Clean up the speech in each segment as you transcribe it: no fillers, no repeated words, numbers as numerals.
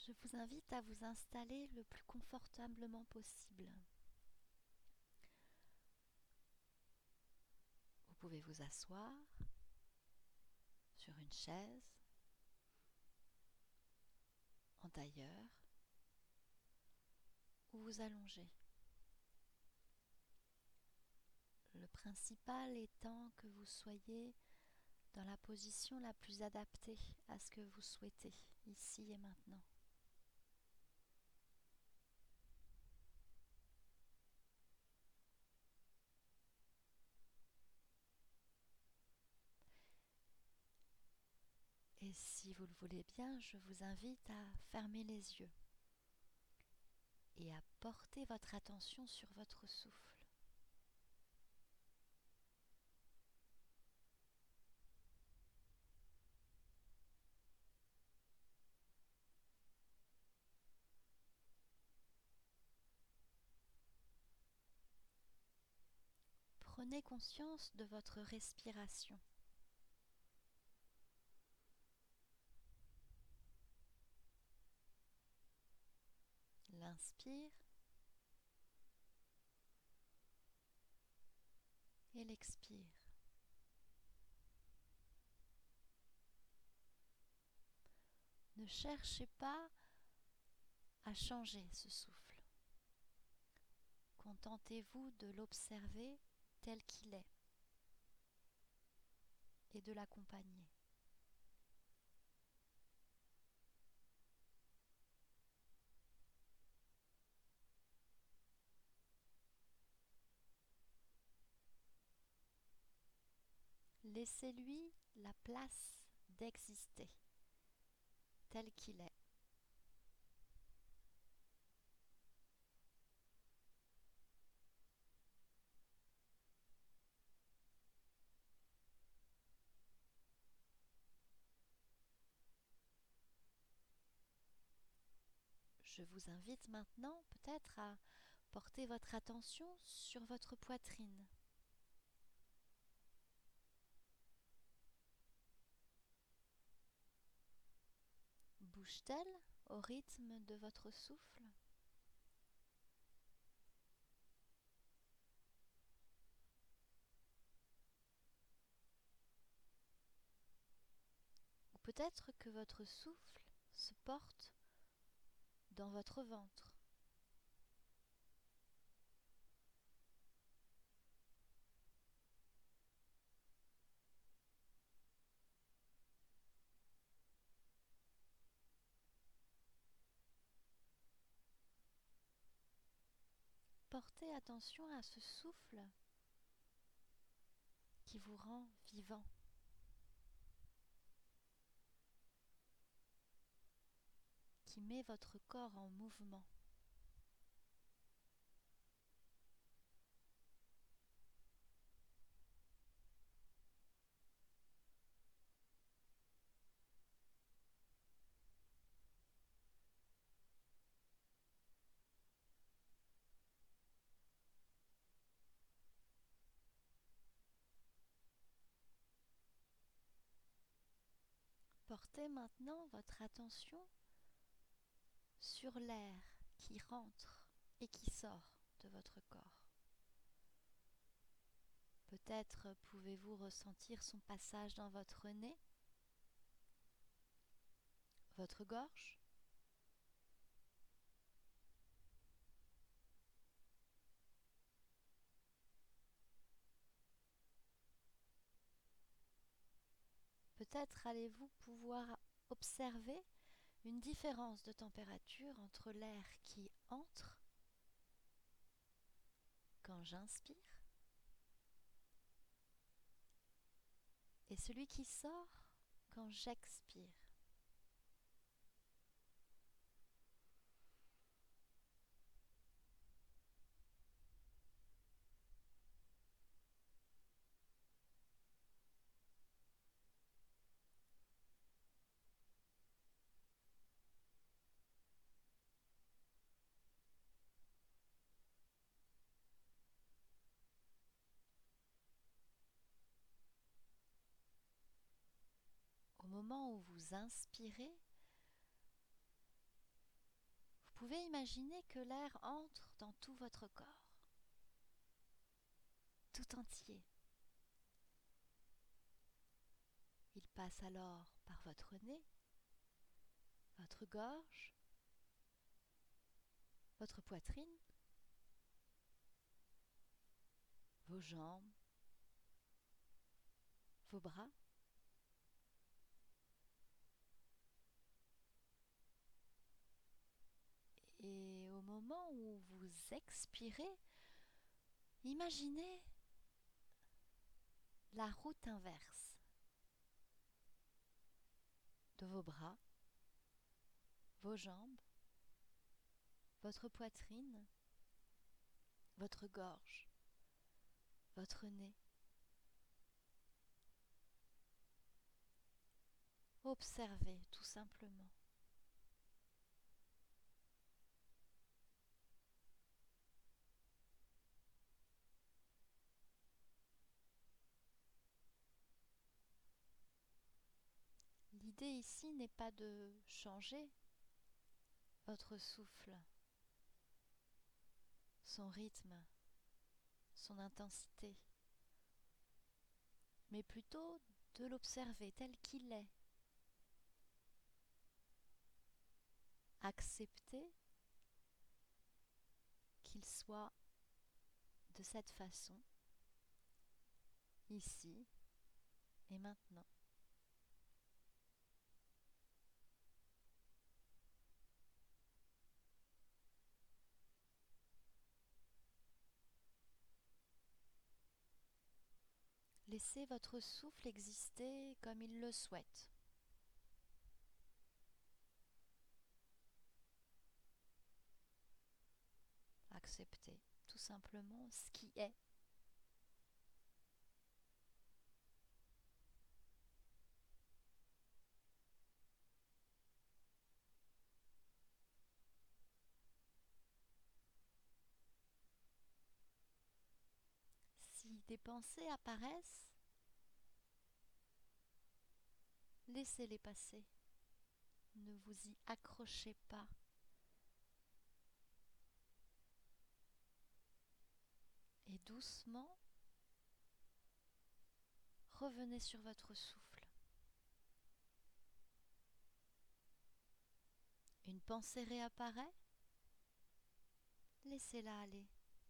Je vous invite à vous installer le plus confortablement possible. Vous pouvez vous asseoir sur une chaise, en tailleur, ou vous allonger. Le principal étant que vous soyez dans la position la plus adaptée à ce que vous souhaitez, ici et maintenant. Et si vous le voulez bien, je vous invite à fermer les yeux et à porter votre attention sur votre souffle. Prenez conscience de votre respiration. L'inspire et l'expire. Ne cherchez pas à changer ce souffle. Contentez-vous de l'observer tel qu'il est et de l'accompagner. Laissez-lui la place d'exister tel qu'il est. Je vous invite maintenant peut-être à porter votre attention sur votre poitrine. Bouge-t-elle au rythme de votre souffle ? Ou peut-être que votre souffle se porte dans votre ventre. Portez attention à ce souffle qui vous rend vivant. Qui met votre corps en mouvement. Portez maintenant votre attention sur l'air qui rentre et qui sort de votre corps. Peut-être pouvez-vous ressentir son passage dans votre nez, votre gorge, peut-être allez-vous pouvoir observer une différence de température entre l'air qui entre quand j'inspire et celui qui sort quand j'expire. Au moment où vous inspirez, pouvez imaginer que l'air entre dans tout votre corps, tout entier. Il passe alors par votre nez, votre gorge, votre poitrine, vos jambes, vos bras. Et au moment où vous expirez, imaginez la route inverse de vos bras, vos jambes, votre poitrine, votre gorge, votre nez. Observez tout simplement. L'idée ici n'est pas de changer votre souffle, son rythme, son intensité, mais plutôt de l'observer tel qu'il est. Accepter qu'il soit de cette façon, ici et maintenant. Laissez votre souffle exister comme il le souhaite. Acceptez tout simplement ce qui est. Si des pensées apparaissent, laissez-les passer. Ne vous y accrochez pas. Et doucement, revenez sur votre souffle. Une pensée réapparaît, laissez-la aller.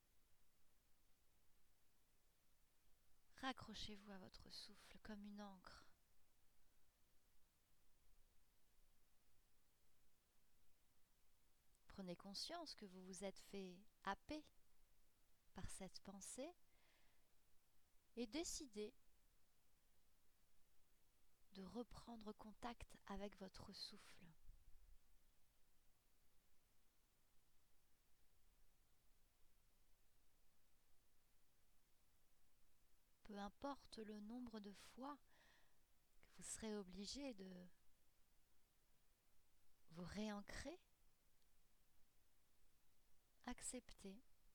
Raccrochez-vous à votre souffle comme une encre. Prenez conscience que vous vous êtes fait happer par cette pensée et décidez de reprendre contact avec votre souffle. Peu importe le nombre de fois que vous serez obligé de vous réancrer, acceptez.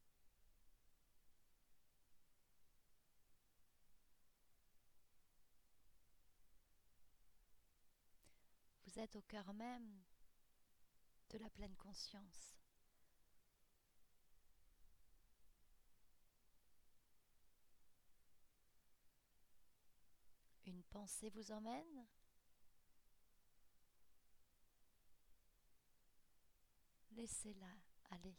Vous êtes au cœur même de la pleine conscience. Une pensée vous emmène, laissez-la aller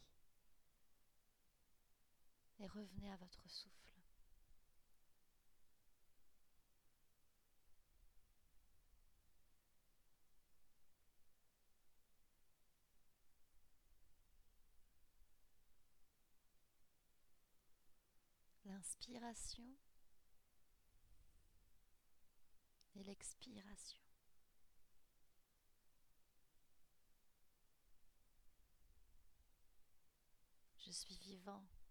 et revenez à votre souffle. L'inspiration et l'expiration. Je suis vivant,